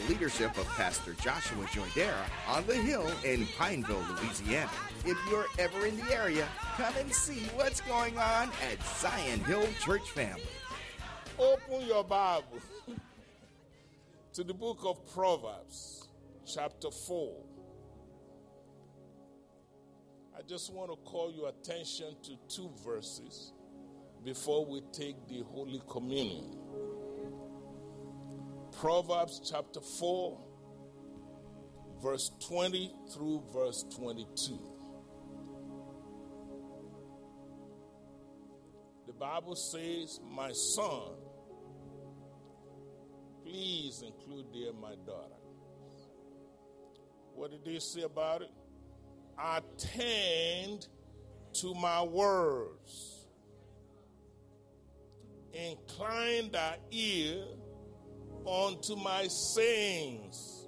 leadership of Pastor Joshua Joydera on the Hill in Pineville, Louisiana. If you're ever in the area, come and see what's going on at Zion Hill Church Family. Open your Bible to the book of Proverbs, chapter 4. I just want to call your attention to two verses before we take the Holy Communion. Proverbs chapter 4, verse 20 through verse 22. The Bible says, "My son," please include there my daughter. What did they say about it? "Attend to my words. Incline thy ear unto my sayings.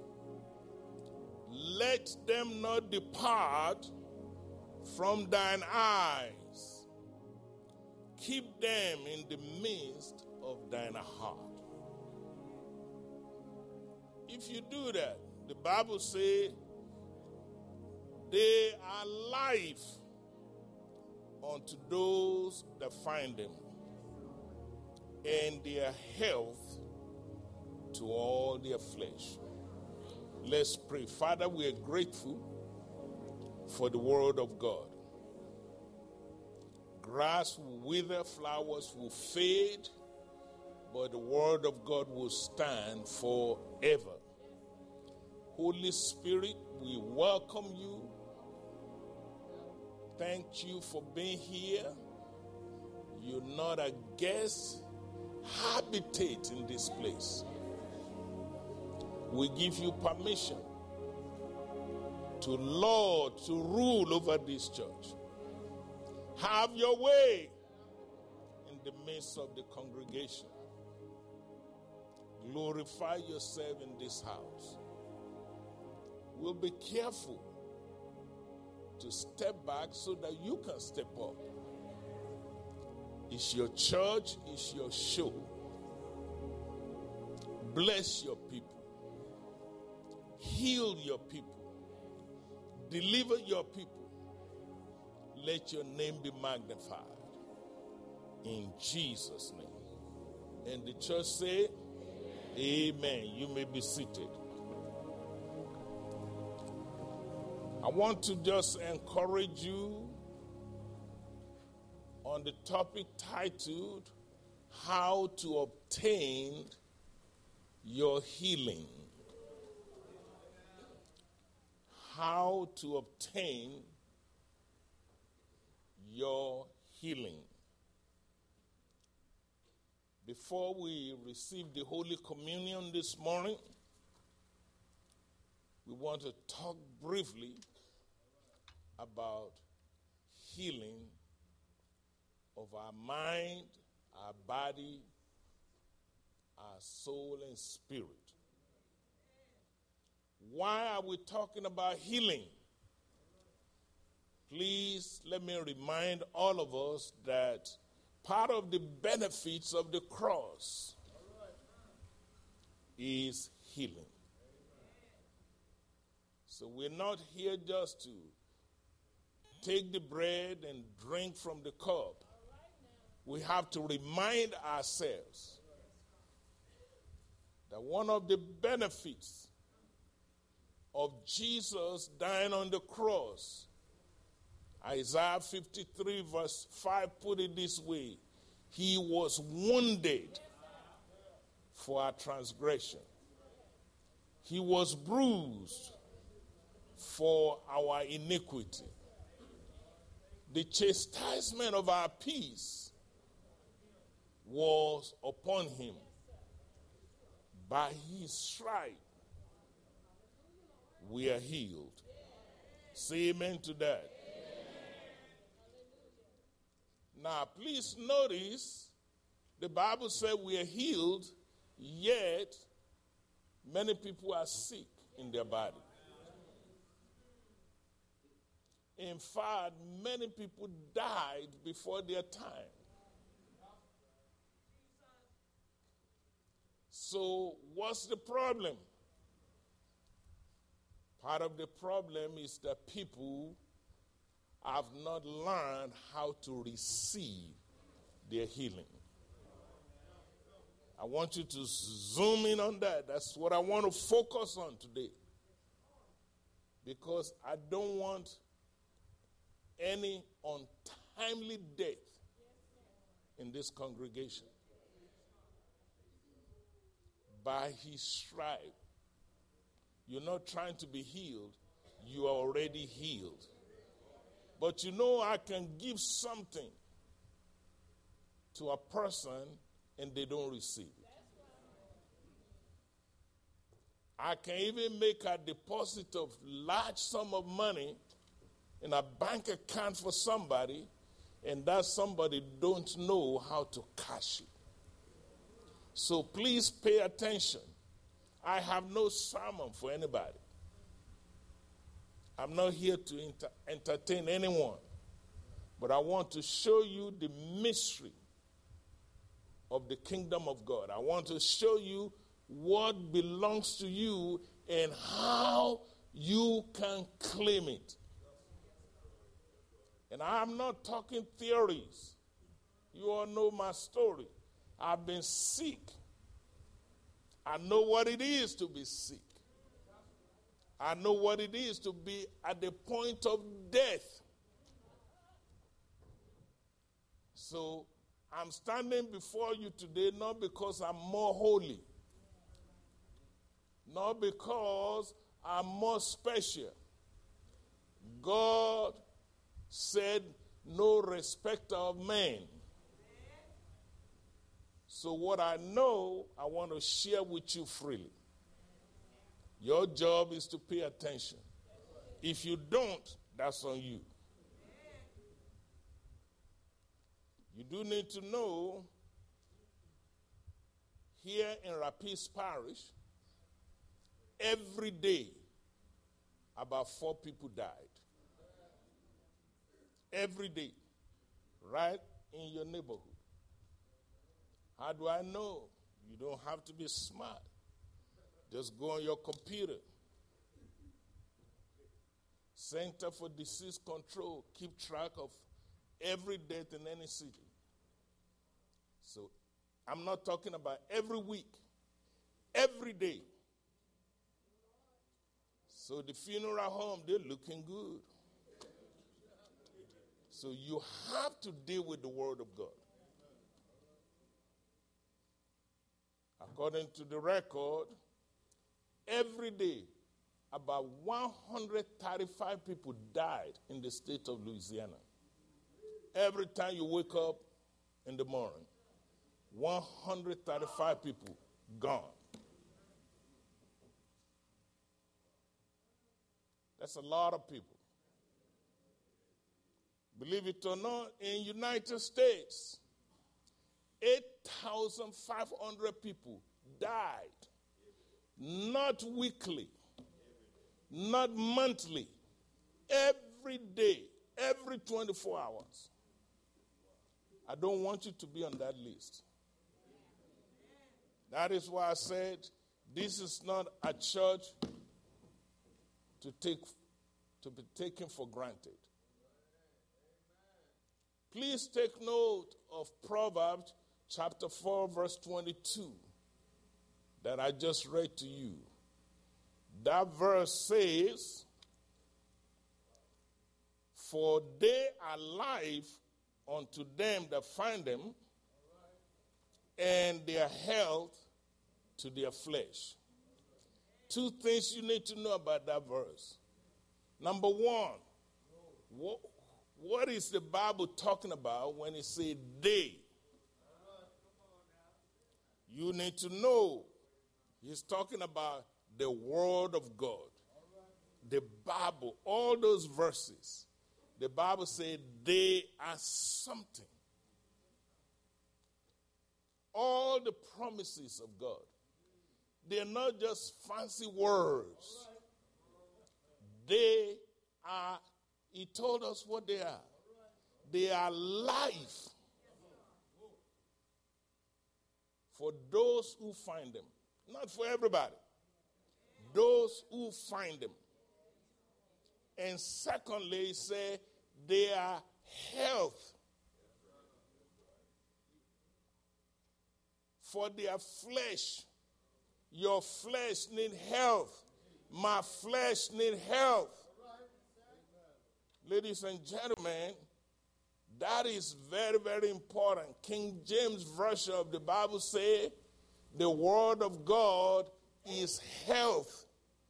Let them not depart from thine eyes. Keep them in the midst of thine heart." If you do that, the Bible says, they are life unto those that find them, and their health to all their flesh. Let's pray. Father, we are grateful for the word of God. Grass will wither, flowers will fade, but the word of God will stand forever. Holy Spirit, we welcome you. Thank you for being here. You're not a guest. Habitate in this place. We give you permission to lord, to rule over this church. Have your way in the midst of the congregation. Glorify yourself in this house. We'll be careful to step back so that you can step up. It's your church, it's your show. Bless your people. Heal your people. Deliver your people. Let your name be magnified. In Jesus' name. And the church say, Amen. You may be seated. I want to just encourage you on the topic titled, "How to Obtain Your Healing." How to obtain your healing. Before we receive the Holy Communion this morning, we want to talk briefly about healing of our mind, our body, our soul, and spirit. Why are we talking about healing? Please let me remind all of us that part of the benefits of the cross is healing. So we're not here just to take the bread and drink from the cup. We have to remind ourselves that one of the benefits of Jesus dying on the cross, Isaiah 53 verse 5 put it this way: He was wounded for our transgression. He was bruised for our iniquity. The chastisement of our peace was upon him. By his stripe we are healed. Say amen to that. Now, please notice the Bible said we are healed, yet many people are sick in their body. In fact, many people died before their time. So, what's the problem? Part of the problem is that people have not learned how to receive their healing. I want you to zoom in on that. That's what I want to focus on today. Because I don't want any untimely death in this congregation. By his stripe, you're not trying to be healed, you are already healed. But you know, I can give something to a person and they don't receive it. I can even make a deposit of large sum of money in a bank account for somebody, and that somebody don't know how to cash it. So please pay attention. I have no sermon for anybody. I'm not here to entertain anyone, but I want to show you the mystery of the kingdom of God. I want to show you what belongs to you and how you can claim it. And I'm not talking theories. You all know my story. I've been sick. I know what it is to be sick. I know what it is to be at the point of death. So I'm standing before you today not because I'm more holy, not because I'm more special. God said, no respecter of man. So what I know, I want to share with you freely. Your job is to pay attention. If you don't, that's on you. You do need to know, here in Rapides Parish, every day, about 4 people died. Every day, right in your neighborhood. How do I know? You don't have to be smart. Just go on your computer. Center for Disease Control, keep track of every death in any city. So I'm not talking about every week, every day. So the funeral home, they're looking good. So you have to deal with the Word of God. According to the record, every day, about 135 people died in the state of Louisiana. Every time you wake up in the morning, 135 people gone. That's a lot of people. Believe it or not, in United States, 8,500 people died. Not weekly, not monthly, every day, every 24 hours. I don't want you to be on that list. That is why I said this is not a church to be taken for granted. Please take note of Proverbs chapter 4, verse 22 that I just read to you. That verse says, "For they are life unto them that find them, and their health to their flesh." 2 things you need to know about that verse. Number one, what is the Bible talking about when it says they? You need to know he's talking about the Word of God. The Bible, all those verses. The Bible says they are something. All the promises of God, they're not just fancy words. They are, he told us what they are. They are life for those who find them. Not for everybody. Those who find them. And secondly, he said, their health. For their flesh. Your flesh need health. My flesh need health. Ladies and gentlemen, that is very, very important. King James Version of the Bible says, the word of God is health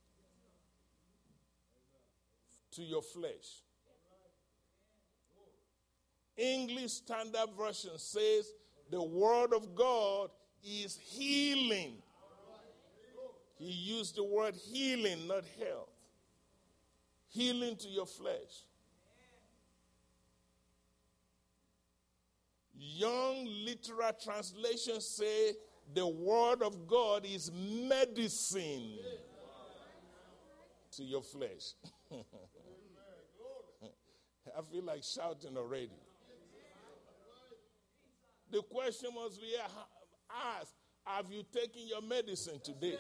to your flesh. English Standard Version says, the word of God is healing. He used the word healing, not health. Healing to your flesh. Young Literal Translation say the word of God is medicine to your flesh. I feel like shouting already. The question must be asked, have you taken your medicine today?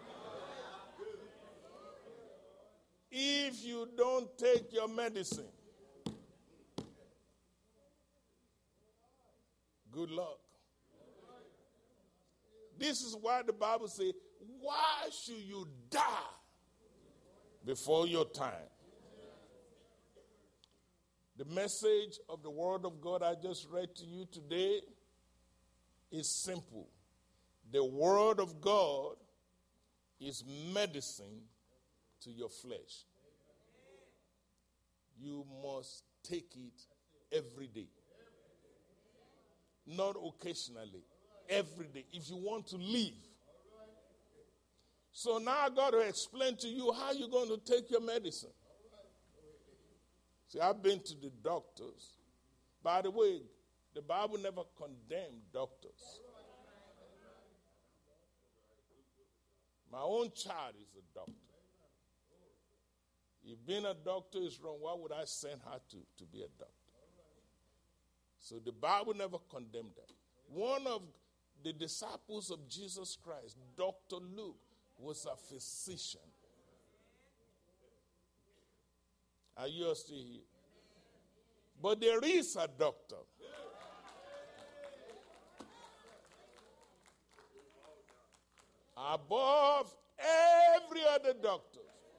If you don't take your medicine, good luck. This is why the Bible says, why should you die before your time? The message of the word of God I just read to you today is simple. The word of God is medicine to your flesh. You must take it every day. Not occasionally. Every day. If you want to live. So now I got to explain to you how you're going to take your medicine. See, I've been to the doctors. By the way, the Bible never condemned doctors. My own child is a doctor. If being a doctor is wrong, why would I send her to be a doctor? So the Bible never condemned that. One of the disciples of Jesus Christ, Dr. Luke, was a physician. Are you still here? But there is a doctor. Above every other doctor.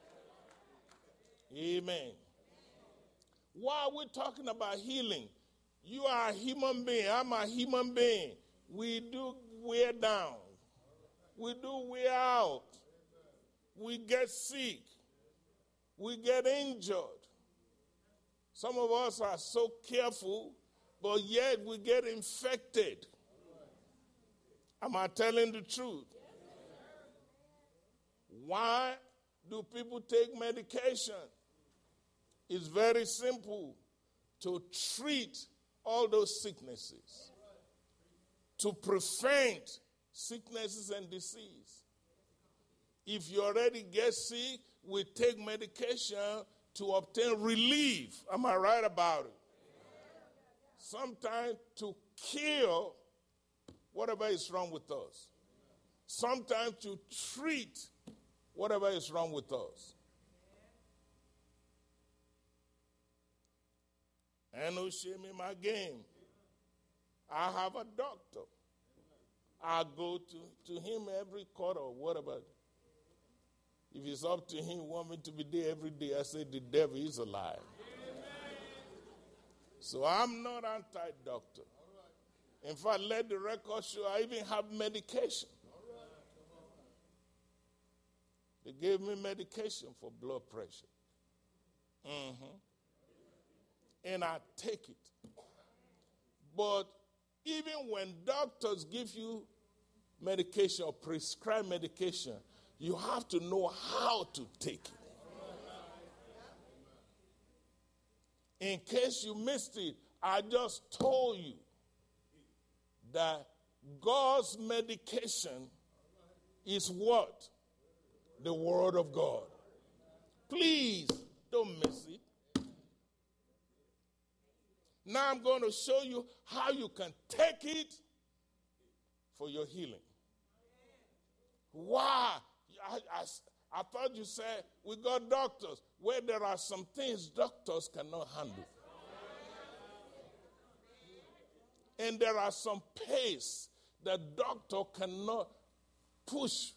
Amen. Why are we talking about healing? You are a human being. I'm a human being. We do wear down. We do wear out. We get sick. We get injured. Some of us are so careful, but yet we get infected. Am I telling the truth? Why do people take medication? It's very simple. To treat all those sicknesses. To prevent sicknesses and disease. If you already get sick, we take medication to obtain relief. Am I right about it? Sometimes to cure whatever is wrong with us. Sometimes to treat whatever is wrong with us. And no shame in my game. I have a doctor. I go to him every quarter or whatever. If it's up to him, want me to be there every day, I say the devil is alive. So I'm not anti-doctor. In fact, let the record show I even have medication. They gave me medication for blood pressure. And I take it. But even when doctors give you medication or prescribe medication, you have to know how to take it. In case you missed it, I just told you that God's medication is what? The Word of God. Please don't miss it. Now I'm going to show you how you can take it for your healing. Why? I thought you said we got doctors where there are some things doctors cannot handle. And there are some pace that doctor cannot push.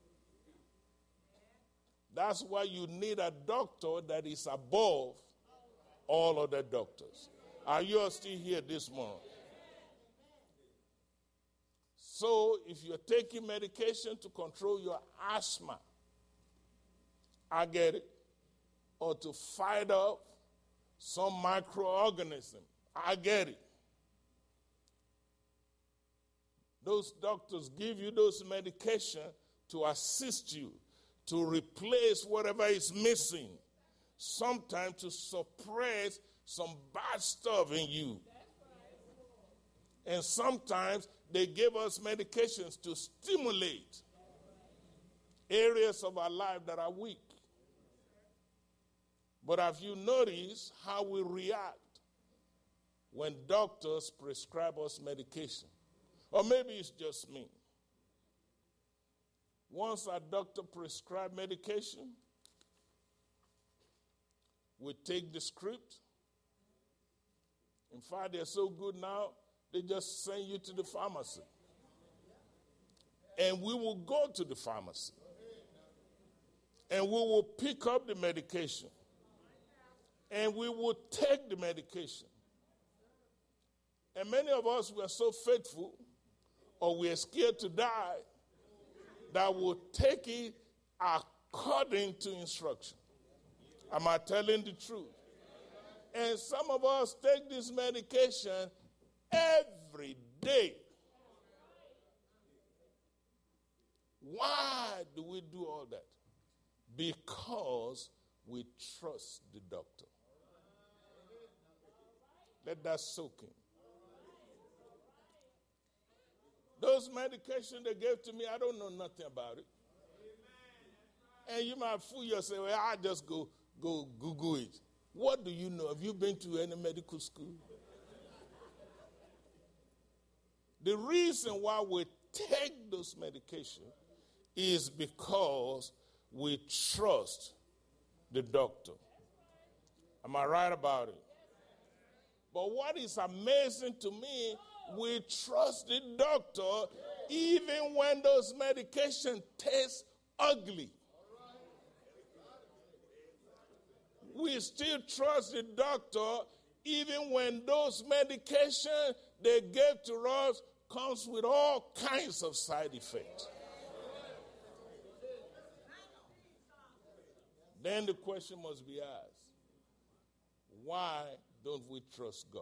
That's why you need a doctor that is above all other doctors. Are you all still here this morning? So if you're taking medication to control your asthma, I get it. Or to fight off some microorganism, I get it. Those doctors give you those medications to assist you, to replace whatever is missing, sometimes to suppress some bad stuff in you. And sometimes they give us medications to stimulate areas of our life that are weak. But have you noticed how we react when doctors prescribe us medication? Or maybe it's just me. Once a doctor prescribes medication, we take the script. In fact, they're so good now, they just send you to the pharmacy. And we will go to the pharmacy. And we will pick up the medication. And we will take the medication. And many of us were so faithful, or we're scared to die, that we'll take it according to instruction. Am I telling the truth? And some of us take this medication every day. Why do we do all that? Because we trust the doctor. Let that soak in. Those medications they gave to me, I don't know nothing about it. And you might fool yourself, well, I just go Google it. What do you know? Have you been to any medical school? The reason why we take those medications is because we trust the doctor. Am I right about it? But what is amazing to me, we trust the doctor even when those medications taste ugly. We still trust the doctor even when those medications they gave to us comes with all kinds of side effects. Then the question must be asked, why don't we trust God?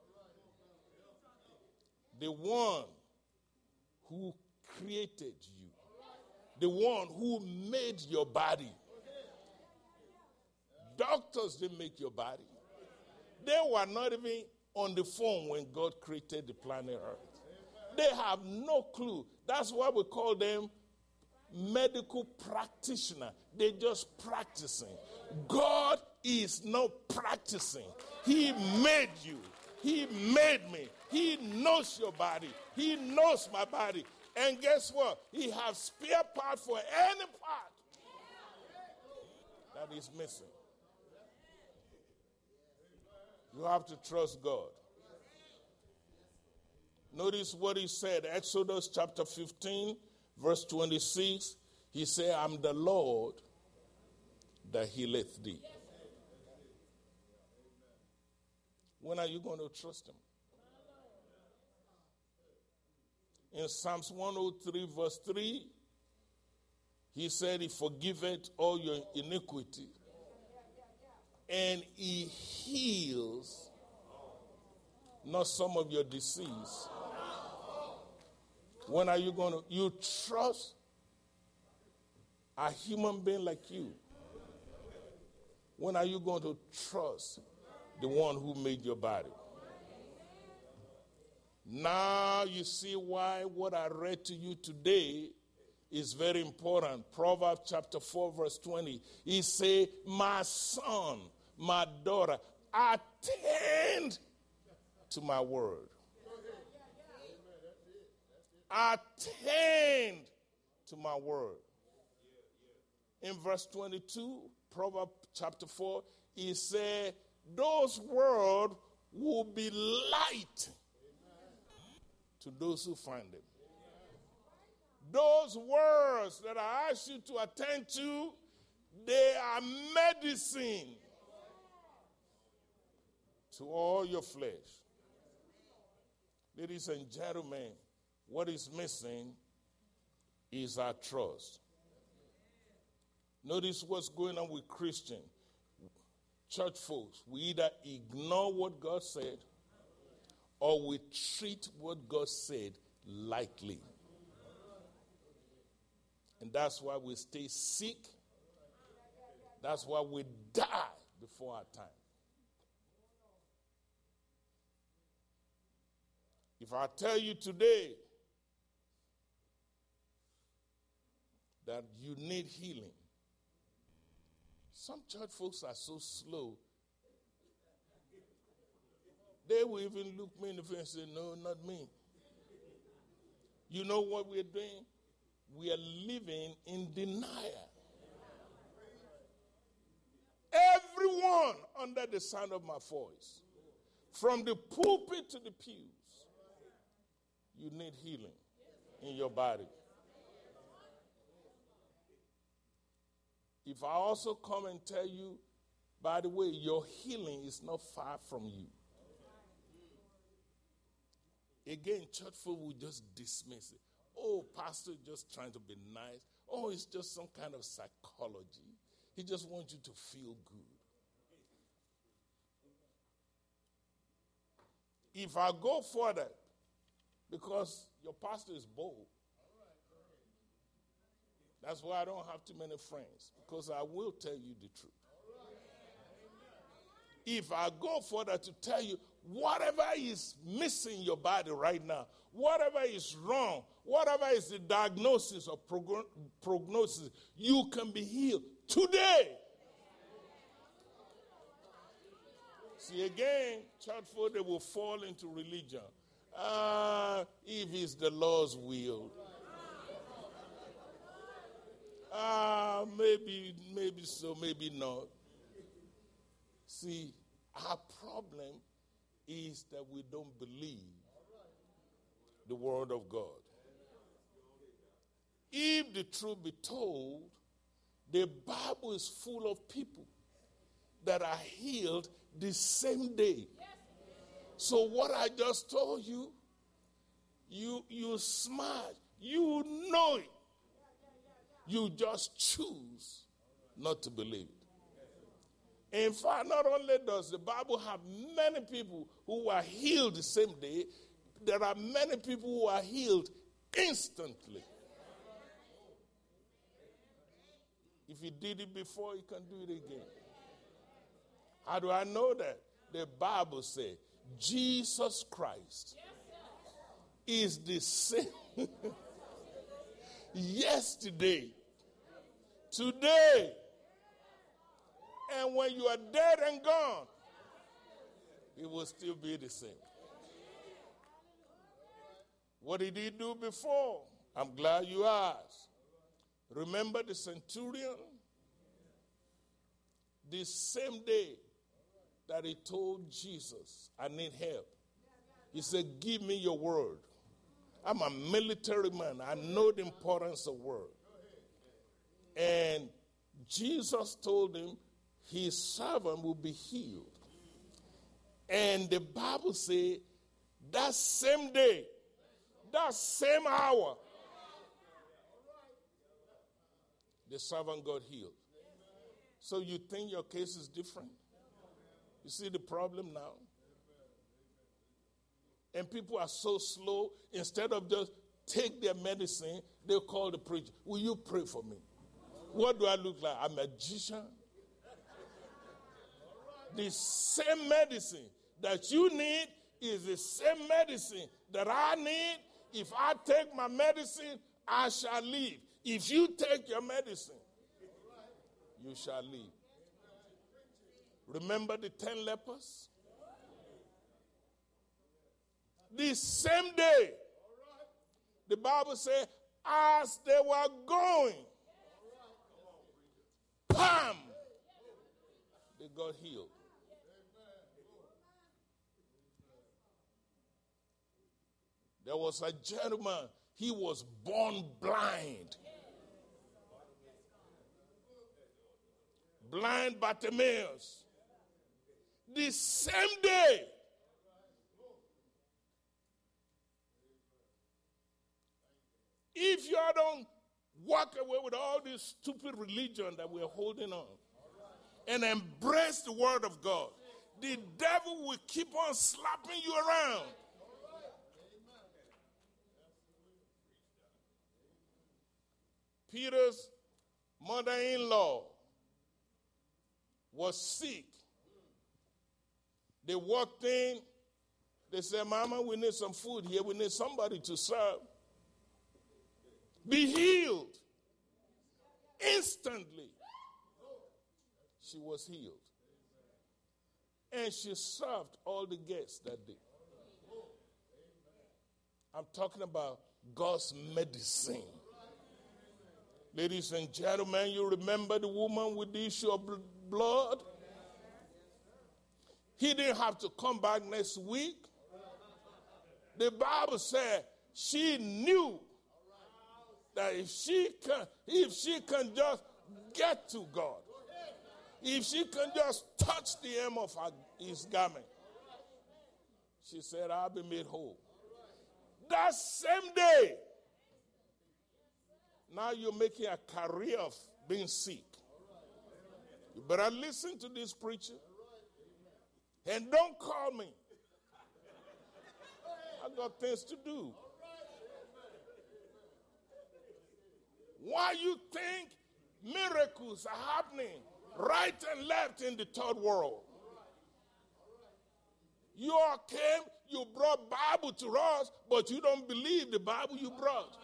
The one who created you, the one who made your body. Doctors didn't make your body. They were not even on the phone when God created the planet Earth. They have no clue. That's why we call them medical practitioner. They're just practicing. God is not practicing. He made you. He made me. He knows your body. He knows my body. And guess what? He has spare part for any part that is missing. You have to trust God. Notice what he said, Exodus chapter 15, verse 26. He said, I'm the Lord that healeth thee. When are you going to trust him? In Psalms 103, verse 3, he said, he forgiveth all your iniquity. And he heals not some of your disease. When are you going to? You trust a human being like you. When are you going to trust the one who made your body? Now you see why what I read to you today is very important. Proverbs chapter 4, verse 20. He said, my son, my daughter, attend to my word. Attend to my word. in verse 22, Proverbs chapter 4, he said, those words will be light to those who find them. Those words that I ask you to attend to, they are medicine to all your flesh. Ladies and gentlemen, what is missing is our trust. Notice what's going on with Christians. Church folks, we either ignore what God said or we treat what God said lightly. And that's why we stay sick. That's why we die before our time. If I tell you today that you need healing, some church folks are so slow. They will even look me in the face and say, no, not me. You know what we're doing? We are living in denial. Everyone under the sound of my voice, from the pulpit to the pews, you need healing in your body. If I also come and tell you, by the way, your healing is not far from you. Again, church folk will just dismiss it. Oh, pastor just trying to be nice. Oh, it's just some kind of psychology. He just wants you to feel good. If I go further, because your pastor is bold, that's why I don't have too many friends, because I will tell you the truth. If I go further to tell you whatever is missing your body right now, whatever is wrong, whatever is the diagnosis or prognosis, you can be healed today. See, again, church folk, they will fall into religion. If it's the Lord's will. Maybe so, maybe not. See, our problem is that we don't believe the word of God. If the truth be told, the Bible is full of people that are healed the same day. So what I just told you, you smart, you know it. You just choose not to believe it. In fact, not only does the Bible have many people who are healed the same day, there are many people who are healed instantly. If he did it before, he can do it again. How do I know that? The Bible says Jesus Christ is the same yesterday, today, and when you are dead and gone, it will still be the same. What did he do before? I'm glad you asked. Remember the centurion? The same day that he told Jesus, I need help, he said, give me your word. I'm a military man. I know the importance of word. And Jesus told him his servant will be healed. And the Bible says that same day, that same hour, the servant got healed. So you think your case is different? You see the problem now? And people are so slow, instead of just take their medicine, they'll call the preacher. Will you pray for me? What do I look like? A magician? The same medicine that you need is the same medicine that I need. If I take my medicine, I shall live. If you take your medicine, you shall live. Remember the 10 lepers? The same day, the Bible says, as they were going, they got healed. There was a gentleman, he was born blind. Blind Bartimaeus. The same day. If you don't walk away with all this stupid religion that we're holding on and embrace the word of God, the devil will keep on slapping you around. Peter's mother-in-law was sick. They walked in. They said, Mama, we need some food here. We need somebody to serve. Be healed. Instantly, she was healed. And she served all the guests that day. I'm talking about God's medicine. Ladies and gentlemen, you remember the woman with the issue of blood? He didn't have to come back next week. The Bible said she knew that if she can just get to God, if she can just touch the hem of his garment, she said, I'll be made whole. That same day, now you're making a career of being sick. You better listen to this preacher. And don't call me. I got things to do. Why you think miracles are happening right and left in the third world? You all came, you brought Bible to us, but you don't believe the Bible you brought.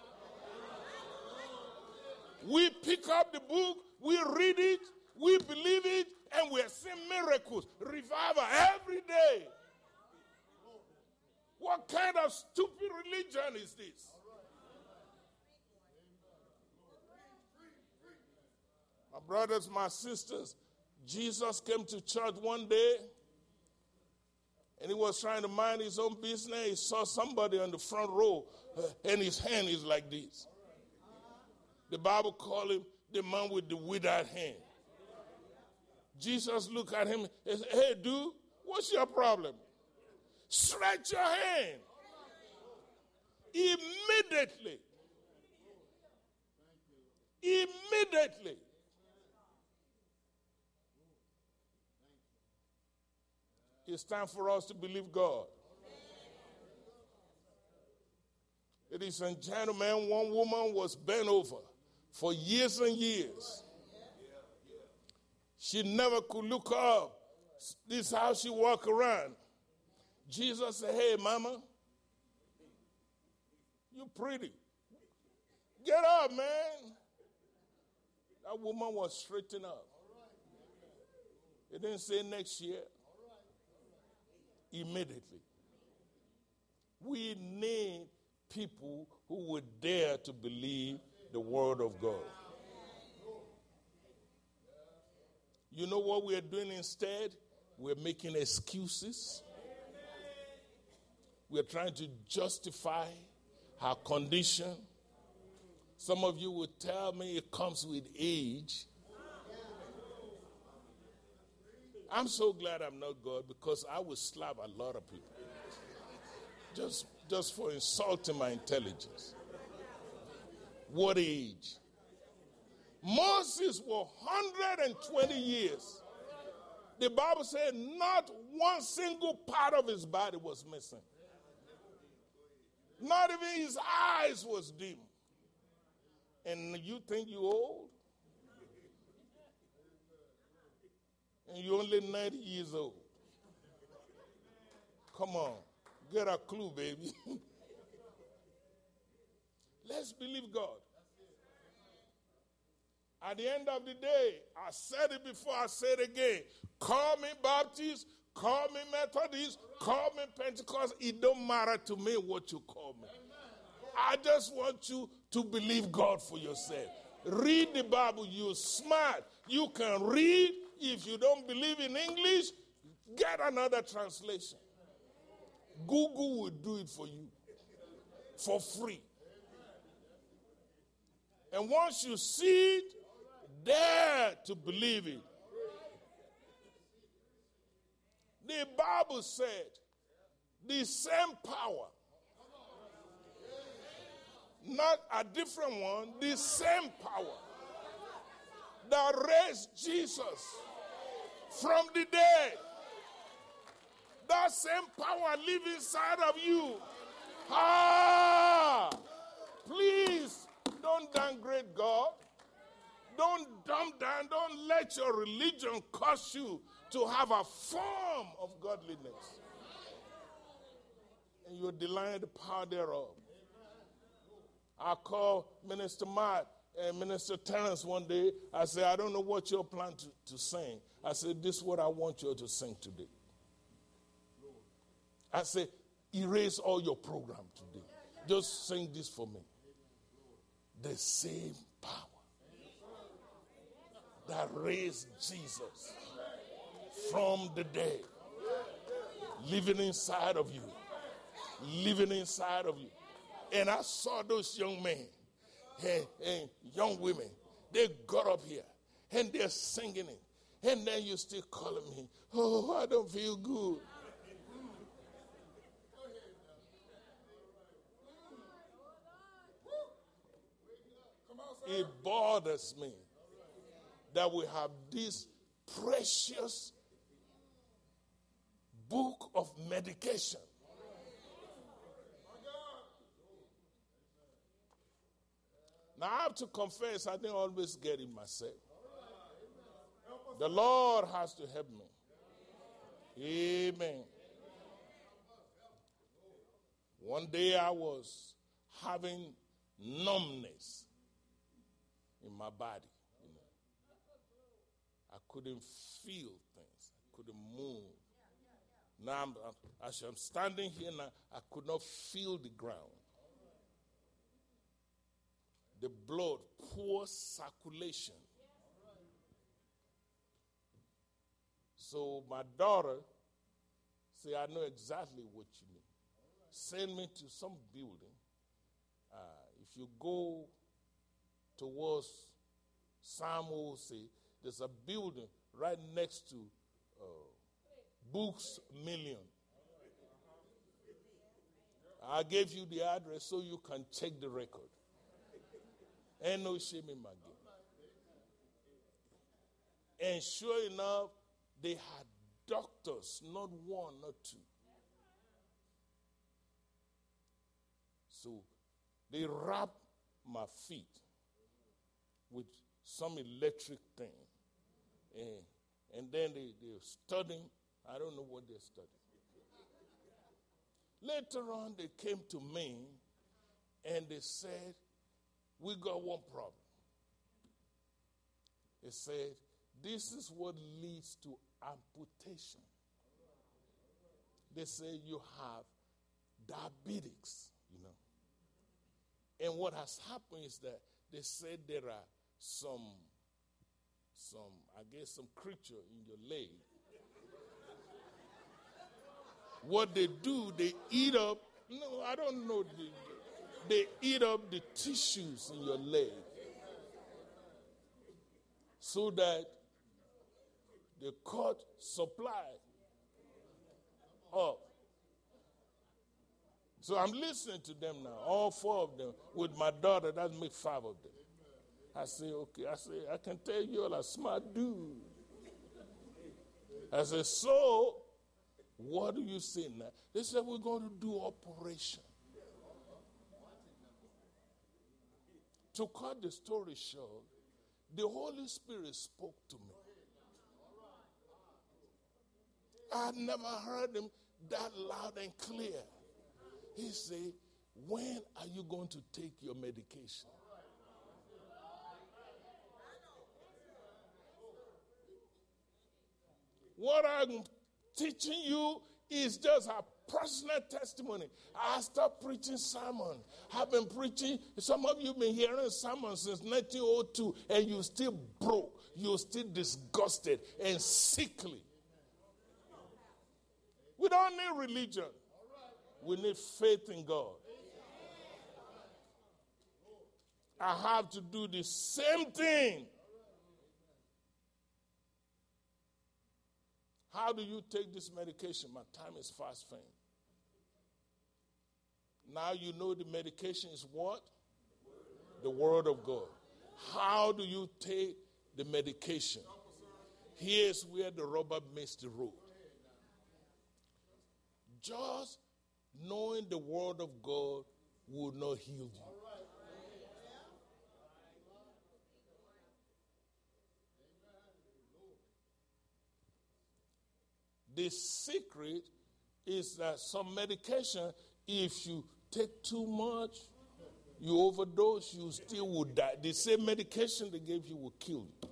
We pick up the book, we read it, we believe it, and we're seeing miracles, revival every day. What kind of stupid religion is this? My brothers, my sisters, Jesus came to church one day, and he was trying to mind his own business. He saw somebody on the front row, and his hand is like this. The Bible called him the man with the withered hand. Jesus looked at him and said, hey, dude, what's your problem? Stretch your hand. Immediately. It's time for us to believe God. Ladies and gentlemen, one woman was bent over for years and years. She never could look up. This is how she walked around. Jesus said, hey, mama, you pretty. Get up, man. That woman was straightened up. It didn't say next year. Immediately. We need people who would dare to believe the word of God. You know what we're doing instead? We're making excuses. We're trying to justify our condition. Some of you would tell me it comes with age. I'm so glad I'm not God, because I would slap a lot of people just for insulting my intelligence. What age? Moses was 120 years. The Bible said not one single part of his body was missing. Not even his eyes was dim. And you think you're old? And you're only 90 years old. Come on, get a clue, baby. Let's believe God. At the end of the day, I said it before, I say it again. Call me Baptist, call me Methodist, call me Pentecost. It don't matter to me what you call me. I just want you to believe God for yourself. Read the Bible. You're smart. You can read. If you don't believe in English, get another translation. Google will do it for you for free. And once you see it, dare to believe it. The Bible said the same power, not a different one, the same power that raised Jesus from the dead, that same power lives inside of you. Please don't downgrade God. Don't dumb down. Don't let your religion cause you to have a form of godliness. And you're denying the power thereof. I called Minister Matt and Minister Terrence one day. I said, I don't know what you're planning to sing. I said, this is what I want you to sing today. I said, erase all your program today. Just sing this for me. The same power that raised Jesus from the dead, living inside of you, living inside of you. And I saw those young men and young women, they got up here and they're singing it. And then you still calling me, oh, I don't feel good. It bothers me that we have this precious book of medication. Now, I have to confess, I didn't always get it myself. The Lord has to help me. Amen. One day I was having numbness in my body. I couldn't feel things. I couldn't move. Now, as I'm standing here now, I could not feel the ground. The blood, poor circulation. So my daughter said, I know exactly what you mean. Send me to some building. If you go towards Samuel, there's a building right next to Books Million. I gave you the address so you can check the record. Ain't no shame in my game. And sure enough, they had doctors, not one, not two. So they wrapped my feet with some electric thing. And then they're studying. I don't know what they're studying. Later on, they came to me and they said, we got one problem. They said, this is what leads to amputation. They say you have diabetics, And what has happened is that they said there are some creature in your leg. What they do, they eat up, I don't know, they eat up the tissues in your leg so that they cut supply up. So I'm listening to them now, all four of them. With my daughter, that makes 5 of them. I say, okay. I can tell you're a smart dude. I said, so what do you say now? They said, we're going to do operation. To cut the story short, the Holy Spirit spoke to me. I had never heard him that loud and clear. He said, when are you going to take your medication? What I'm teaching you is just a personal testimony. I stopped preaching sermons. I've been preaching. Some of you have been hearing sermons since 1902, and you're still broke. You're still disgusted and sickly. We don't need religion. We need faith in God. I have to do the same thing. How do you take this medication? My time is fast spent. Now you know the medication is what? The Word of God. How do you take the medication? Here's where the rubber meets the road. Just knowing the Word of God will not heal you. The secret is that some medication, if you take too much, you overdose, you still will die. The same medication they gave you will kill you.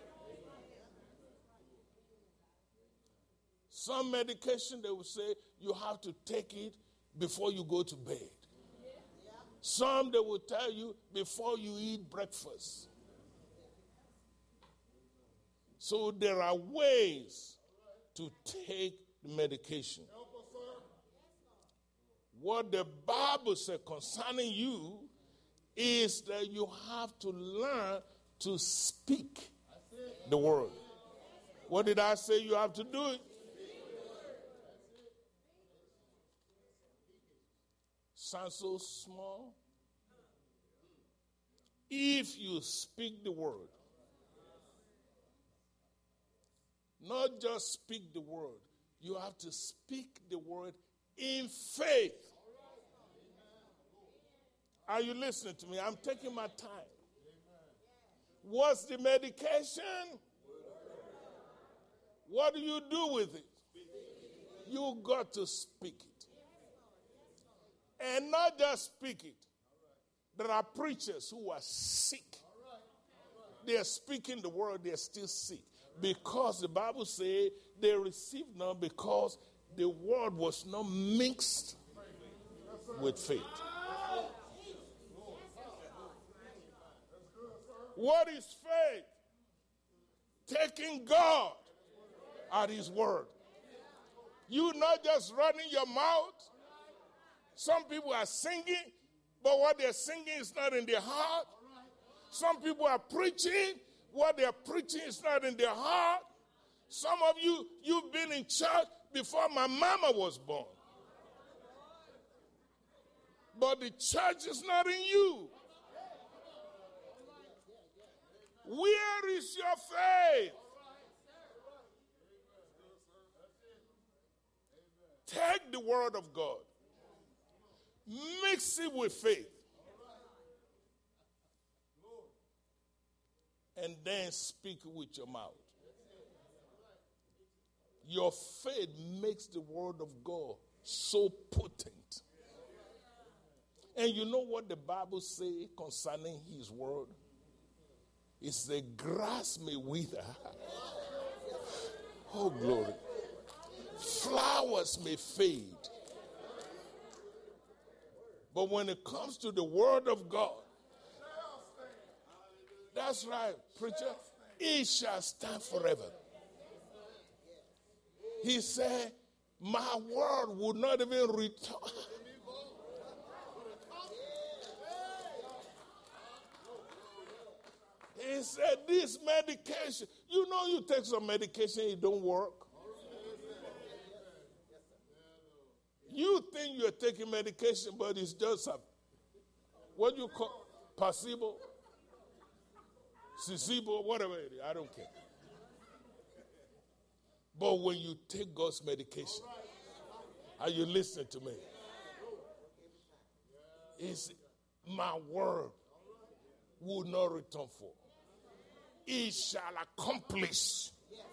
Some medication, they will say you have to take it before you go to bed. Some, they will tell you before you eat breakfast. So there are ways to take the medication. What the Bible says concerning you is that you have to learn to speak the word. What did I say you have to do? It? Sounds so small. If you speak the word, not just speak the word, you have to speak the word in faith. Are you listening to me? I'm taking my time. What's the medication? What do you do with it? You got to speak it. And not just speak it. There are preachers who are sick. They are speaking the word, they are still sick. Because the Bible says they received none because the word was not mixed with faith. What is faith? Taking God at His word. You not just running your mouth. Some people are singing, but what they're singing is not in their heart. Some people are preaching, what they're preaching is not in their heart. Some of you, you've been in church before my mama was born. But the church is not in you. Where is your faith? Take the word of God. Mix it with faith. And then speak with your mouth. Your faith makes the word of God so potent. And you know what the Bible says concerning His word? It's the grass may wither. Oh, glory. Flowers may fade. But when it comes to the word of God, that's right, preacher, it shall stand forever. He said, my word will not even return. He said, this medication, you know you take some medication, it don't work. You think you're taking medication, but it's just a, what do you call, placebo, placebo, whatever it is, I don't care. But when you take God's medication, are you listening to me? It's my word will not return for. It shall accomplish.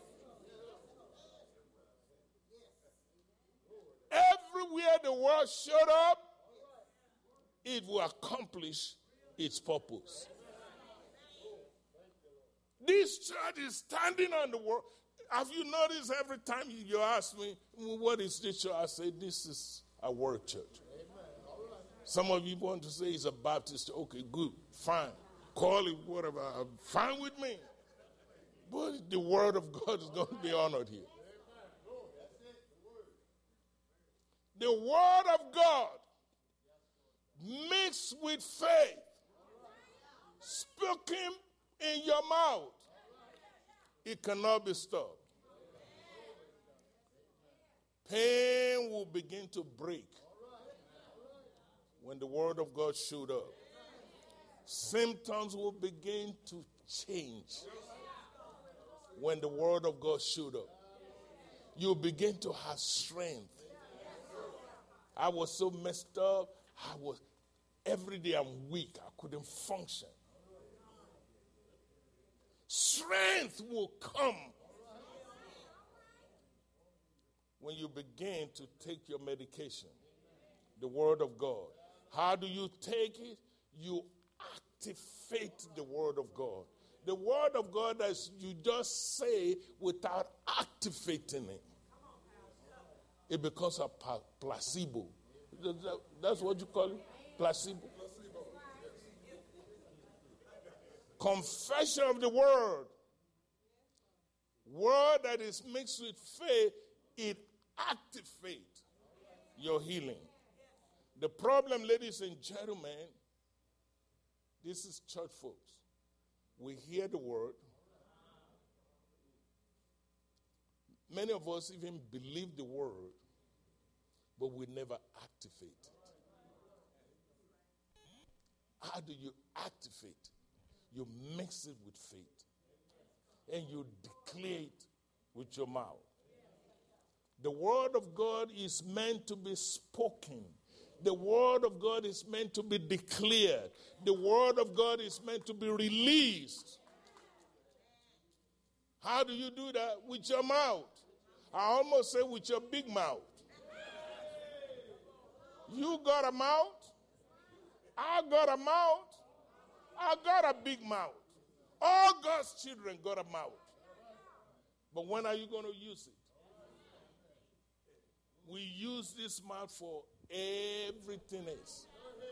Everywhere the word showed up, it will accomplish its purpose. This church is standing on the word. Have you noticed every time you ask me, what is this church? I say, this is a word church. Some of you want to say it's a Baptist. Okay, good, fine. Call it whatever, fine with me. But the word of God is going to be honored here. The word of God mixed with faith, spoken in your mouth, it cannot be stopped. Pain will begin to break when the word of God showed up. Symptoms will begin to change when the word of God showed up. You begin to have strength. I was so messed up. Every day I'm weak. I couldn't function. Strength will come when you begin to take your medication, the word of God. How do you take it? You activate the word of God. The word of God that you just say without activating it. It becomes a placebo. That's what you call it? Placebo. Confession of the word. Word that is mixed with faith, it activates your healing. The problem, ladies and gentlemen, this is church folks. We hear the word. Many of us even believe the word, but we never activate it. How do you activate it? You mix it with faith, and you declare it with your mouth. The word of God is meant to be spoken. The word of God is meant to be declared. The word of God is meant to be released. How do you do that? With your mouth. I almost say with your big mouth. You got a mouth. I got a mouth. I got a big mouth. All God's children got a mouth. But when are you going to use it? We use this mouth for everything else.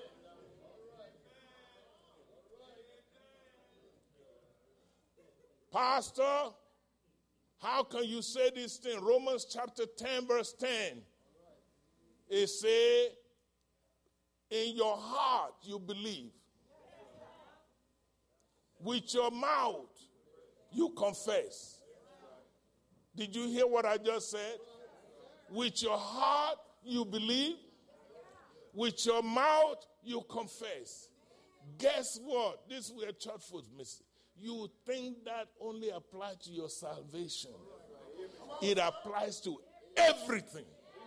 Pastor, how can you say this thing? Romans chapter 10 verse 10. It says, in your heart you believe. With your mouth you confess. Did you hear what I just said? With your heart you believe. With your mouth you confess. Guess what? This is where church folks miss it. You think that only applies to your salvation. It applies to everything.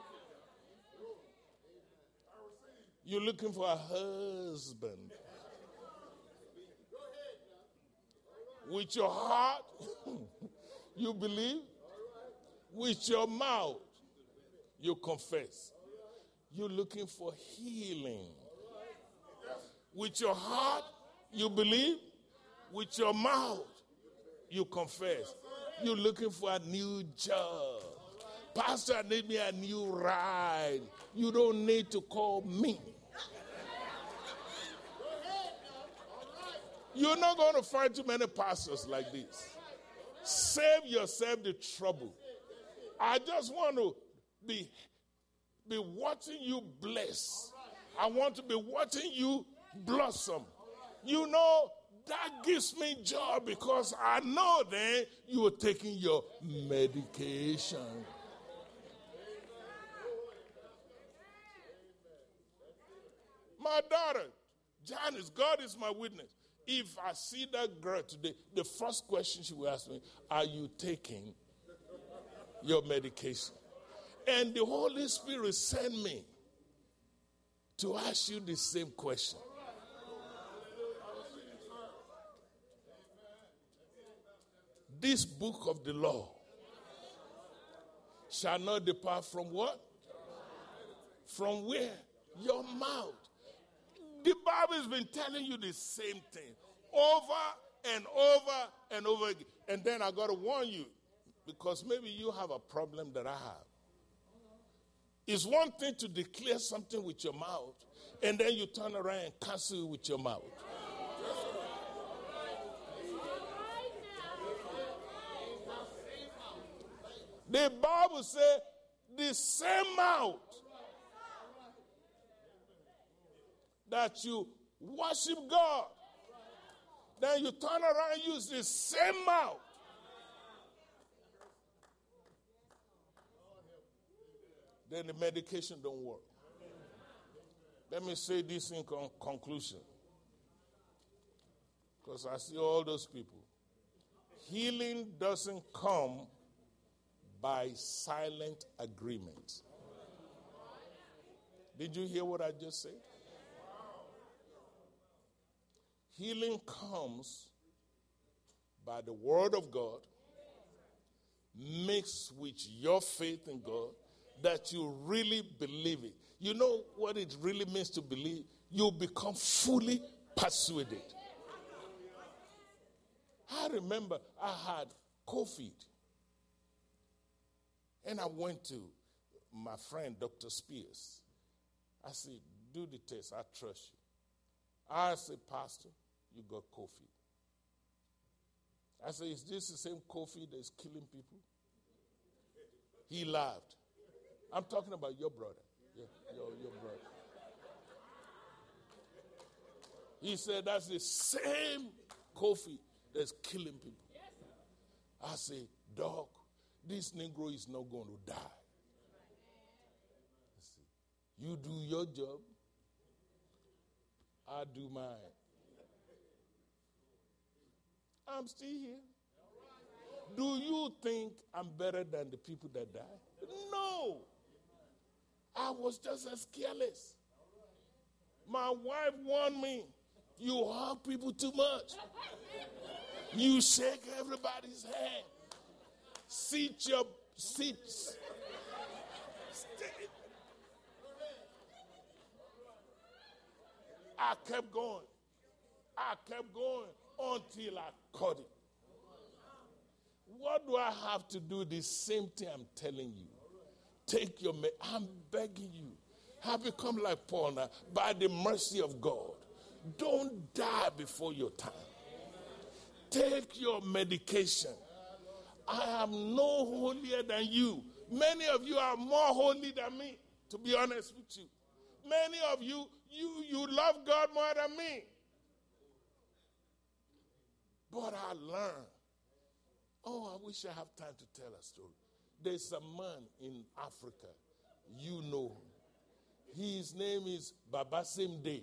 You're looking for a husband. With your heart, you believe. With your mouth, you confess. You're looking for healing. With your heart, you believe. With your mouth, you confess. You're looking for a new job. Pastor, I need me a new ride. You don't need to call me. You're not going to find too many pastors like this. Save yourself the trouble. I just want to be watching you bless. I want to be watching you blossom. You know, that gives me joy because I know then you are taking your medication. My daughter, Janice, God is my witness. If I see that girl today, the first question she will ask me, are you taking your medication? And the Holy Spirit sent me to ask you the same question. This book of the law shall not depart from what? From where? Your mouth. The Bible has been telling you the same thing over and over and over again. And then I got to warn you, because maybe you have a problem that I have. It's one thing to declare something with your mouth, and then you turn around and cancel it with your mouth. The Bible says the same mouth that you worship God, then you turn around and use the same mouth then the medication don't work. Let me say this in conclusion, because I see all those people. Healing doesn't come by silent agreement. Did you hear what I just said? Healing comes by the word of God mixed with your faith in God, that you really believe it. You know what it really means to believe? You become fully persuaded. I remember I had COVID, and I went to my friend, Dr. Spears. I said, do the test, I trust you. I said, Pastor, you got COVID. I said, is this the same COVID that's killing people? He laughed. I'm talking about your brother. Yeah, your brother. He said, that's the same COVID that's killing people. I said, Doc, this Negro is not going to die. I said, you do your job, I do mine. I'm still here. Do you think I'm better than the people that died? No. I was just as careless. My wife warned me, you hug people too much. You shake everybody's hand. Sit your seats. I kept going. Until I caught it. What do I have to do? The same thing I'm telling you. Take your, I'm begging you. Have become like Paul now, by the mercy of God. Don't die before your time. Take your medication. I am no holier than you. Many of you are more holy than me, to be honest with you. Many of you, you love God more than me. But I learned. Oh, I wish I have time to tell a story. There's a man in Africa, you know. His name is Baba Same Day.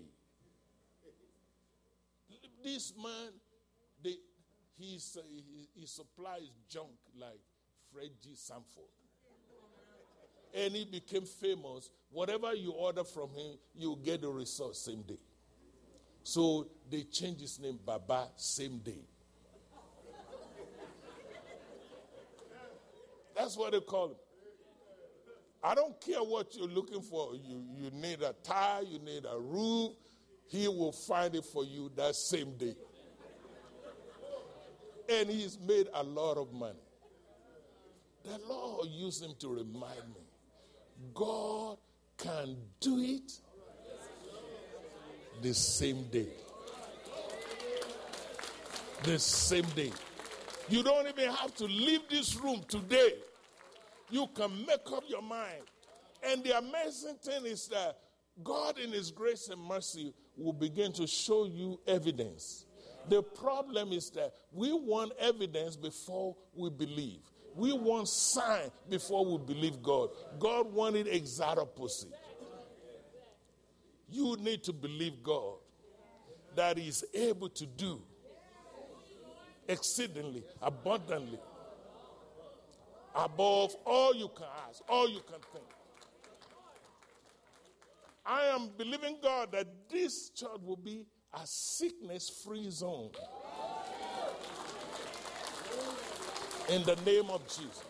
This man, he supplies junk like Fred G. Sanford. And he became famous. Whatever you order from him, you get the result same day. So they changed his name, Baba Same Day. That's what they call him. I don't care what you're looking for. You need a tire, you need a roof. He will find it for you that same day. And he's made a lot of money. The Lord used him to remind me, God can do it the same day. The same day. You don't even have to leave this room today. You can make up your mind. And the amazing thing is that God in his grace and mercy will begin to show you evidence. The problem is that we want evidence before we believe. We want sign before we believe God. God wanted exact opposite. You need to believe God that he's able to do exceedingly, abundantly, above all you can ask, all you can think. I am believing God that this church will be a sickness-free zone. In the name of Jesus.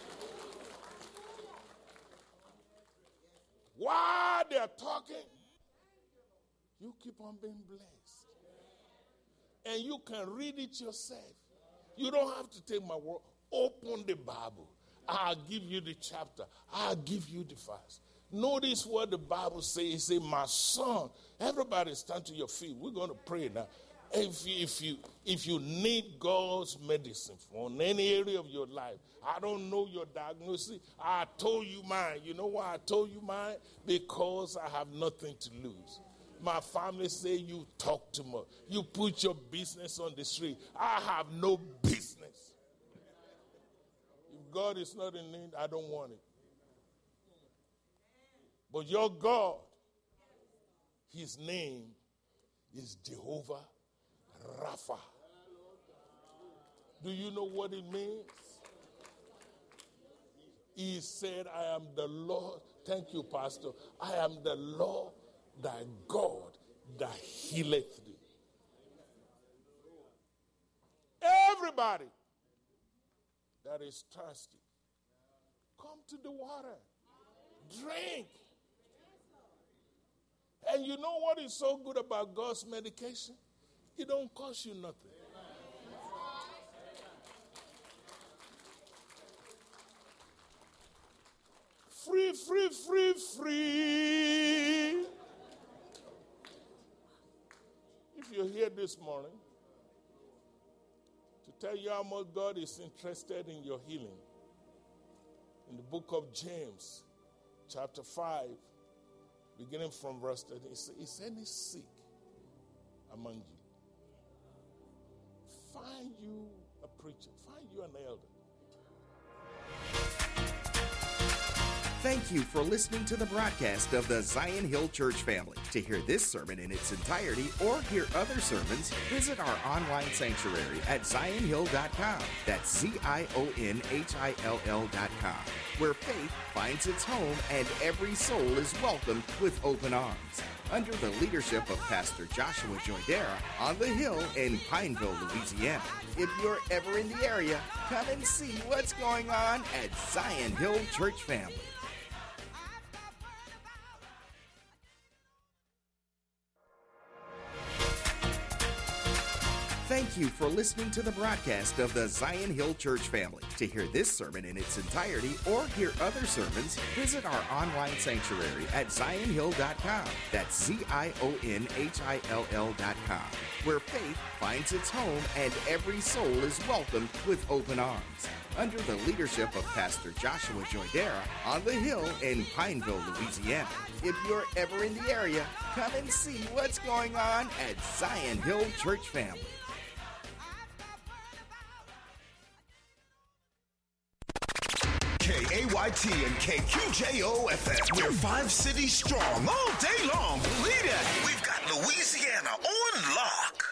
While they are talking, you keep on being blessed. And you can read it yourself. You don't have to take my word. Open the Bible. I'll give you the chapter. I'll give you the verse. Notice what the Bible says. It says, my son. Everybody stand to your feet. We're going to pray now. If you need God's medicine on any area of your life, I don't know your diagnosis. I told you mine. You know why I told you mine? Because I have nothing to lose. My family say you talk too much. You put your business on the street. I have no business. If God is not in need, I don't want it. But your God, his name is Jehovah Rapha. Do you know what it means? He said, I am the Lord. Thank you, Pastor. I am the Lord thy God that healeth thee. Everybody that is thirsty, come to the water. Drink. And you know what is so good about God's medication? It don't cost you nothing. Free, free, free, free. If you're here this morning to tell you how much God is interested in your healing, in the book of James, chapter 5, beginning from verse 13, is any sick among you? Find you a preacher. Find you an elder. Thank you for listening to the broadcast of the Zion Hill Church family. To hear this sermon in its entirety or hear other sermons, visit our online sanctuary at zionhill.com. That's ZionHill.com, where faith finds its home and every soul is welcomed with open arms. Under the leadership of Pastor Joshua Joydera on the Hill in Pineville, Louisiana. If you're ever in the area, come and see what's going on at Zion Hill Church family. Thank you for listening to the broadcast of the Zion Hill Church family. To hear this sermon in its entirety or hear other sermons, visit our online sanctuary at zionhill.com. That's ZionHill.com, where faith finds its home and every soul is welcomed with open arms. Under the leadership of Pastor Joshua Joydera on the Hill in Pineville, Louisiana. If you're ever in the area, come and see what's going on at Zion Hill Church family. KAYT and KQJO-FM. We're 5 cities strong all day long. Believe it. We've got Louisiana on lock.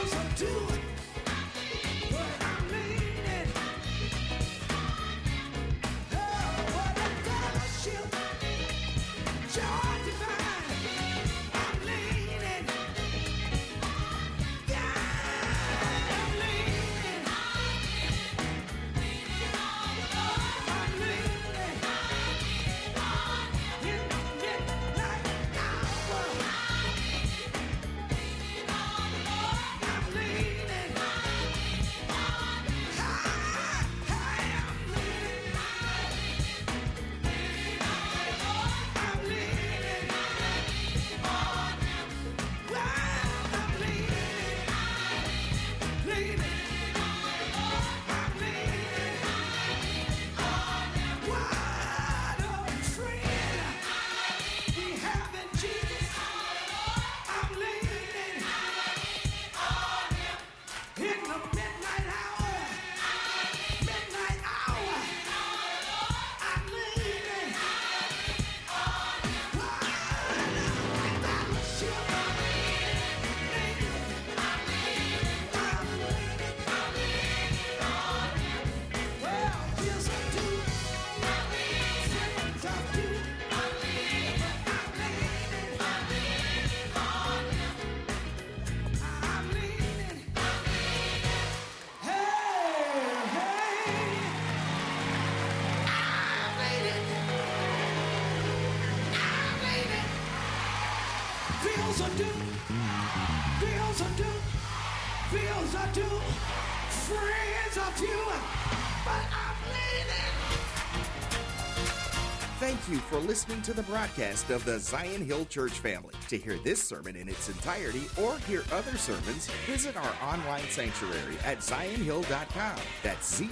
Thank you for listening to the broadcast of the Zion Hill Church family. To hear this sermon in its entirety or hear other sermons, visit our online sanctuary at zionhill.com. That's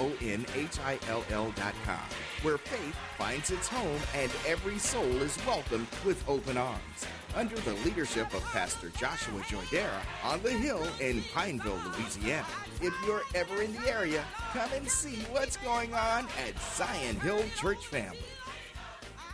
ZionHill.com, where faith finds its home and every soul is welcomed with open arms. Under the leadership of Pastor Joshua Joydera on the Hill in Pineville, Louisiana. If you're ever in the area, come and see what's going on at Zion Hill Church family.